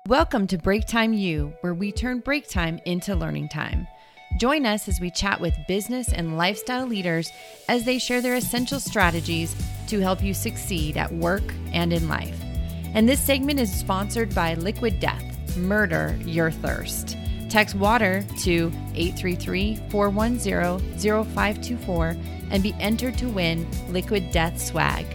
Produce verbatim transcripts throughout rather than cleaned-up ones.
Welcome to Break Time U, where we turn break time into learning time. Join us as we chat with business and lifestyle leaders as they share their essential strategies to help you succeed at work and in life. And this segment is sponsored by Liquid Death. Murder your thirst. Text WATER to eight three three, four one zero, zero five two four and be entered to win Liquid Death swag.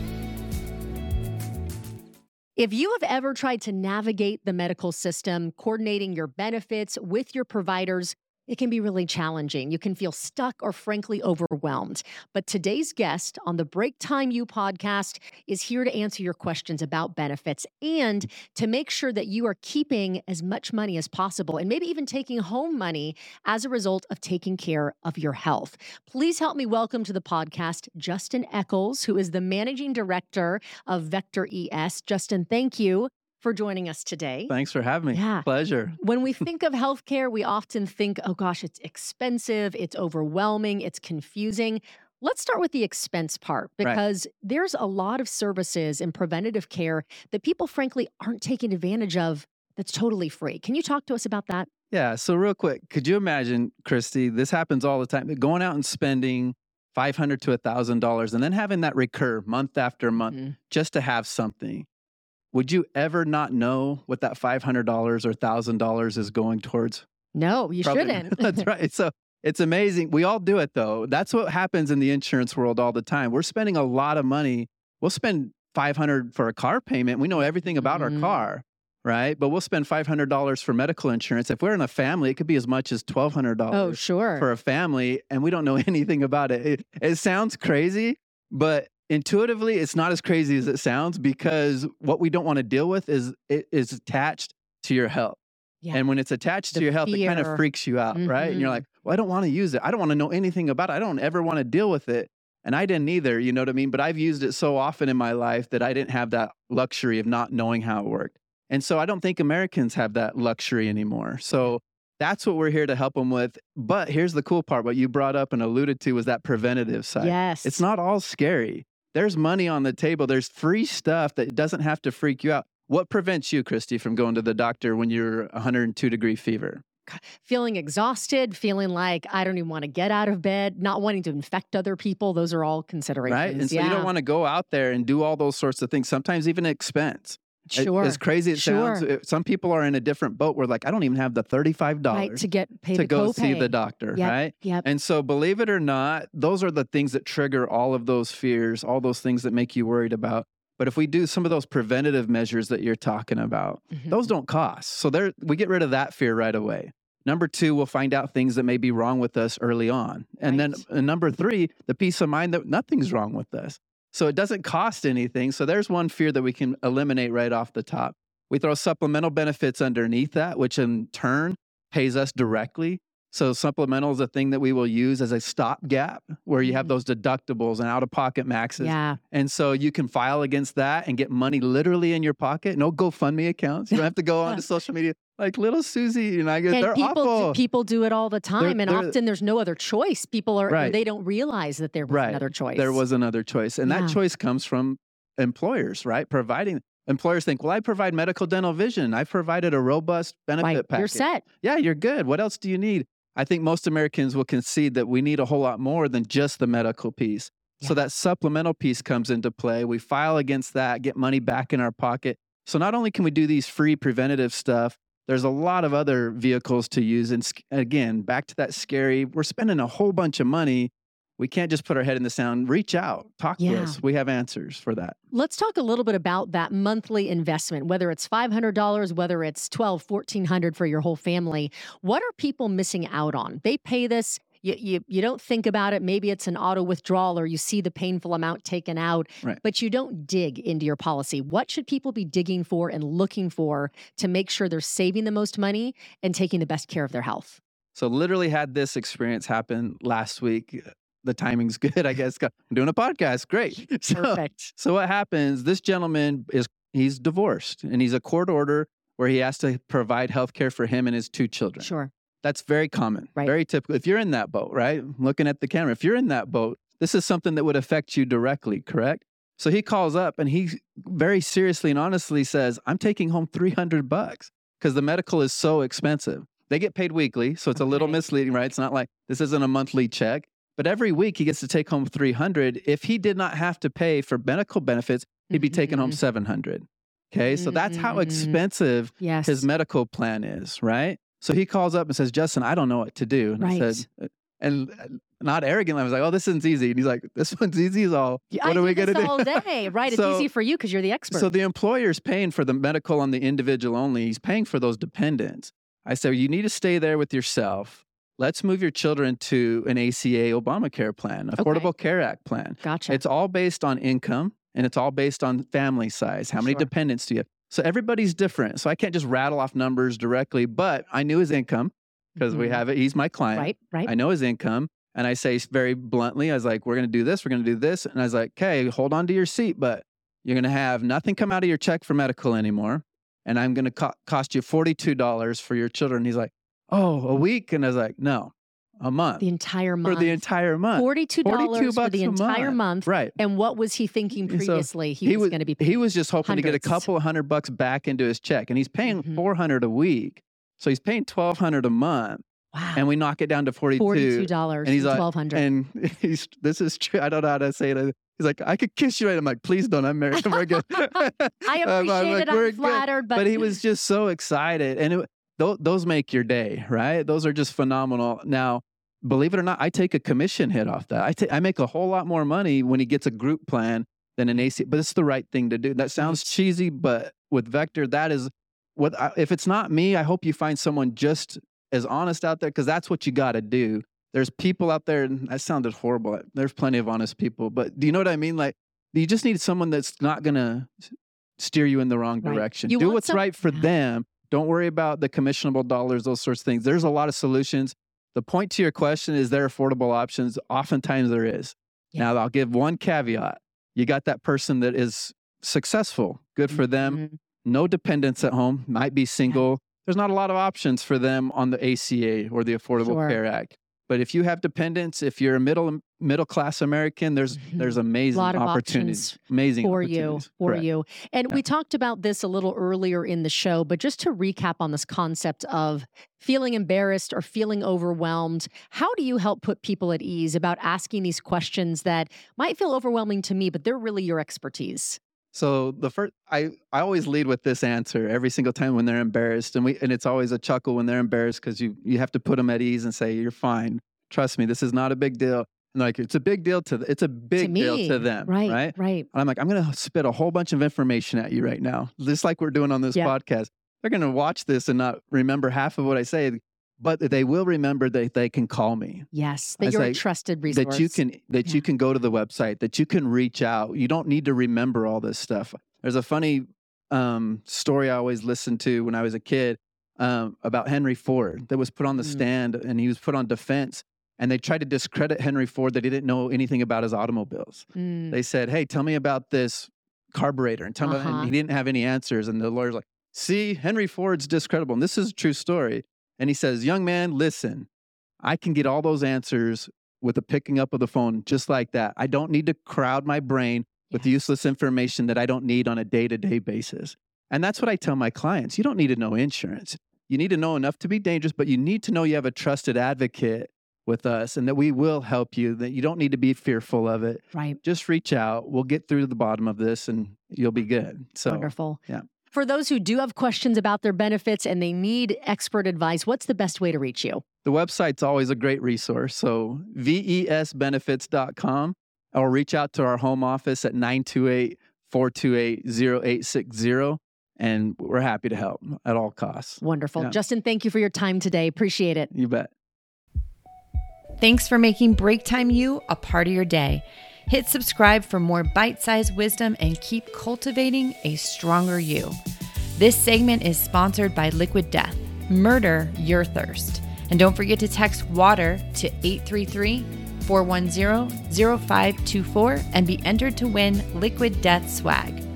If you have ever tried to navigate the medical system, coordinating your benefits with your providers, it can be really challenging. You can feel stuck or frankly overwhelmed. But today's guest on the Break Time U podcast is here to answer your questions about benefits and to make sure that you are keeping as much money as possible and maybe even taking home money as a result of taking care of your health. Please help me welcome to the podcast Justin Eccles, who is the managing director of Vector E S. Justin, thank you for joining us today. Thanks for having me. Yeah. Pleasure. When we think of healthcare, we often think, oh gosh, it's expensive, it's overwhelming, it's confusing. Let's start with the expense part because right. there's a lot of services in preventative care that people frankly aren't taking advantage of that's totally free. Can you talk to us about that? Yeah. So real quick, could you imagine, Christy, this happens all the time, going out and spending five hundred dollars to one thousand dollars and then having that recur month after month mm-hmm. just to have something. Would you ever not know what that five hundred dollars or one thousand dollars is going towards? No, you Probably, shouldn't. That's right. So it's amazing. We all do it, though. That's what happens in the insurance world all the time. We're spending a lot of money. We'll spend five hundred dollars for a car payment. We know everything about mm-hmm. our car, right? But we'll spend five hundred dollars for medical insurance. If we're in a family, it could be as much as twelve hundred dollars oh, sure. for a family, and we don't know anything about it. It, it sounds crazy, but intuitively, it's not as crazy as it sounds because what we don't want to deal with is it is attached to your health. Yeah. And when it's attached the to your health, fear. It kind of freaks you out, mm-hmm. right? And you're like, well, I don't want to use it. I don't want to know anything about it. I don't ever want to deal with it. And I didn't either, you know what I mean? But I've used it so often in my life that I didn't have that luxury of not knowing how it worked. And so I don't think Americans have that luxury anymore. So that's what we're here to help them with. But here's the cool part. What you brought up and alluded to was that preventative side. Yes. It's not all scary. There's money on the table. There's free stuff that doesn't have to freak you out. What prevents you, Christy, from going to the doctor when you're one hundred two degree fever? Feeling exhausted, feeling like I don't even want to get out of bed, not wanting to infect other people. Those are all considerations. Right. And so yeah. you don't want to go out there and do all those sorts of things, sometimes even expense. Sure. As crazy as it sure. sounds, some people are in a different boat where like, I don't even have the thirty-five dollars right, to get paid to go copay. see the doctor, yep. right? Yep. And so believe it or not, those are the things that trigger all of those fears, all those things that make you worried about. But if we do some of those preventative measures that you're talking about, mm-hmm. those don't cost. So there, we get rid of that fear right away. Number two, we'll find out things that may be wrong with us early on. And right. then uh, number three, the peace of mind that nothing's wrong with us. So it doesn't cost anything. So there's one fear that we can eliminate right off the top. We throw supplemental benefits underneath that, which in turn pays us directly. So supplemental is a thing that we will use as a stopgap where you have those deductibles and out-of-pocket maxes. Yeah. And so you can file against that and get money literally in your pocket. No GoFundMe accounts. You don't have to go on to social media. Like little Susie, you know, I go, and they're people, awful. People do it all the time. They're, and they're, often there's no other choice. People are, right. they don't realize that there was right. another choice. There was another choice. And yeah. that choice comes from employers, right? Providing. Employers think, well, I provide medical, dental, vision. I've provided a robust benefit right. package. You're set. Yeah, you're good. What else do you need? I think most Americans will concede that we need a whole lot more than just the medical piece. Yeah. So that supplemental piece comes into play. We file against that, get money back in our pocket. So not only can we do these free preventative stuff, there's a lot of other vehicles to use. And again, back to that scary, we're spending a whole bunch of money. We can't just put our head in the sand. Reach out. Talk yeah. to us. We have answers for that. Let's talk a little bit about that monthly investment, whether it's five hundred dollars, whether it's twelve hundred dollars, fourteen hundred dollars for your whole family. What are people missing out on? They pay this. You, you, you don't think about it. Maybe it's an auto withdrawal or you see the painful amount taken out, right. but you don't dig into your policy. What should people be digging for and looking for to make sure they're saving the most money and taking the best care of their health? So literally had this experience happen last week. The timing's good, I guess. I'm doing a podcast. Great. So, Perfect. So what happens, this gentleman is, he's divorced and he's a court order where he has to provide health care for him and his two children. Sure. That's very common, right. very typical. If you're in that boat, right? Looking at the camera, if you're in that boat, this is something that would affect you directly, correct? So he calls up and he very seriously and honestly says, I'm taking home three hundred bucks because the medical is so expensive. They get paid weekly, so it's okay. a little misleading, right? It's not like this isn't a monthly check, but every week he gets to take home three hundred. If he did not have to pay for medical benefits, he'd be mm-hmm. taking home seven hundred. Okay, mm-hmm. so that's how expensive yes. his medical plan is, right? So he calls up and says, Justin, I don't know what to do. And right. I said, and not arrogantly, I was like, oh, this isn't easy. And he's like, this one's easy as all. What I are we going to do? all day, right? so, it's easy for you because you're the expert. So the employer's paying for the medical on the individual only. He's paying for those dependents. I said, you need to stay there with yourself. Let's move your children to an A C A Obamacare plan, Affordable okay. Care Act plan. Gotcha. It's all based on income and it's all based on family size. How many sure. dependents do you have? So everybody's different. So I can't just rattle off numbers directly, but I knew his income because mm-hmm. we have it. He's my client. Right, right. I know his income. And I say very bluntly, I was like, we're going to do this. We're going to do this. And I was like, okay, hold on to your seat, but you're going to have nothing come out of your check for medical anymore. And I'm going to co- cost you forty-two dollars for your children. He's like, oh, a week? And I was like, no, a month. The entire month. For the entire month. forty-two dollars for the entire month. month. Right. And what was he thinking previously? So he, he was, was going to be paying He was just hoping hundreds. to get a couple of hundred bucks back into his check. And he's paying mm-hmm. four hundred dollars a week. So he's paying twelve hundred dollars a month. Wow. And we knock it down to forty-two dollars. forty-two dollars and he's like, twelve hundred dollars. And he's, this is true. I don't know how to say it. He's like, I could kiss you right. I'm like, please don't. I'm married. We're good. I appreciate I'm like, it. I'm flattered. But... but he was just so excited. And it, th- those make your day, right? Those are just phenomenal. Now, believe it or not, I take a commission hit off that. I, t- I make a whole lot more money when he gets a group plan than an A C A. But it's the right thing to do. That sounds cheesy, but with Vector, that is what, I, if it's not me, I hope you find someone just as honest out there because that's what you got to do. There's people out there, and that sounded horrible. There's plenty of honest people, but do you know what I mean? Like, you just need someone that's not going to steer you in the wrong right. direction. You do what's some... right for them. Don't worry about the commissionable dollars, those sorts of things. There's a lot of solutions. The point to your question is there affordable options? Oftentimes there is. Yeah. Now, I'll give one caveat. You got that person that is successful. Good for them. Mm-hmm. No dependents at home. Might be single. Yeah. There's not a lot of options for them on the A C A or the Affordable sure. Care Act. But if you have dependents, if you're a middle middle class American, there's mm-hmm. there's amazing opportunities, amazing for opportunities. you, for Correct. you. And yeah. we talked about this a little earlier in the show, but just to recap on this concept of feeling embarrassed or feeling overwhelmed, how do you help put people at ease about asking these questions that might feel overwhelming to me, but they're really your expertise? So the first, I, I always lead with this answer every single time when they're embarrassed. And we and it's always a chuckle when they're embarrassed because you, you have to put them at ease and say, you're fine. Trust me, this is not a big deal. And like, it's a big deal to, it's a big to me, deal to them. Right, right. Right. And I'm like, I'm going to spit a whole bunch of information at you right now, just like we're doing on this yeah. podcast. They're going to watch this and not remember half of what I say, but they will remember that they can call me. Yes, that you're a trusted resource. That you can, that yeah. you can go to the website, that you can reach out. You don't need to remember all this stuff. There's a funny um, story I always listened to when I was a kid um, about Henry Ford that was put on the mm. stand, and he was put on defense. And they tried to discredit Henry Ford that he didn't know anything about his automobiles. Mm. They said, hey, tell me about this carburetor. And tell uh-huh. me, and he didn't have any answers. And the lawyer's like, see, Henry Ford's discreditable. And this is a true story. And he says, young man, listen, I can get all those answers with the picking up of the phone just like that. I don't need to crowd my brain with yes. useless information that I don't need on a day-to-day basis. And that's what I tell my clients. You don't need to know insurance. You need to know enough to be dangerous, but you need to know you have a trusted advocate with us and that we will help you, that you don't need to be fearful of it. Right. Just reach out. We'll get through to the bottom of this and you'll be good. So wonderful. Yeah. For those who do have questions about their benefits and they need expert advice, what's the best way to reach you? The website's always a great resource. So V E S benefits dot com, or reach out to our home office at nine two eight, four two eight, zero eight six zero. And we're happy to help at all costs. Wonderful. Yeah. Justin, thank you for your time today. Appreciate it. You bet. Thanks for making Break Time U a part of your day. Hit subscribe for more bite-sized wisdom and keep cultivating a stronger you. This segment is sponsored by Liquid Death. Murder your thirst. And don't forget to text WATER to eight three three, four one zero, zero five two four and be entered to win Liquid Death swag.